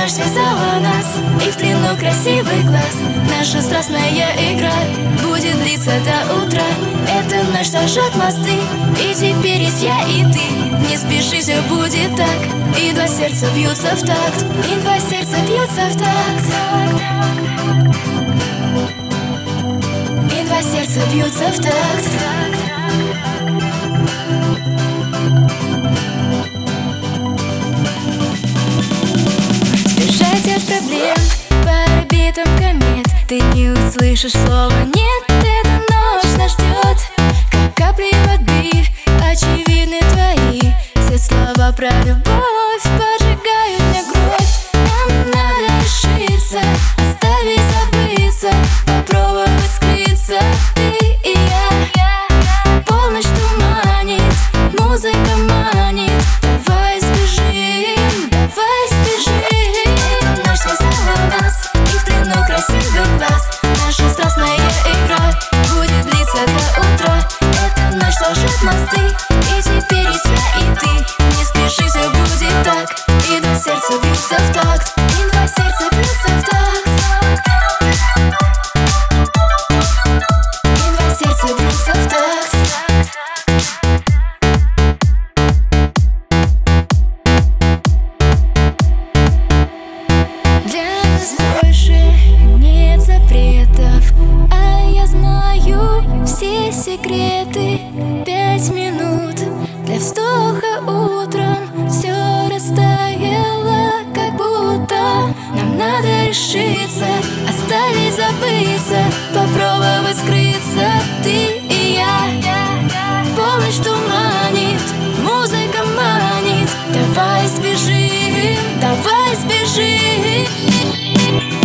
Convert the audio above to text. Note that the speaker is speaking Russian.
ночь связала нас, и в плену красивый глаз. Наша страстная игра будет длиться до утра. Эта ночь сожжет мосты, и теперь есть я и ты. Не спеши, все будет так, и два сердца бьются в такт. И два сердца бьются в такт. И два сердца бьются в такт. Сбежать от проблем по орбитам комет. Ты не услышишь слова «нет». Эта ночь нас ждет, как капли воды. Очевидны твои все слова про любовь. Поджигают мне кровь. Нам надо решиться, оставить забыться, попробовать скрыться. Ты и я. Полночь туманит, музыка манит. Давай сбежим, давай сбежим. Эта ночь связала нас, и в плену красивый глаз. Наша страстная игра будет длиться до утра. Эта ночь сложит мосты, и теперь есть я и ты. Не спеши, все будет так, и два сердца бьются в такт. И два сердца бьются в такт. И два сердца бьются в такт. Для нас больше нет запретов, а я знаю все секреты. 5 минут для вздоха утром, все растаяло, как будто. Нам надо решиться, оставить забыться, попробовать скрыться. Ты и я. Полночь туманит, музыка манит. Давай сбежим, давай сбежим.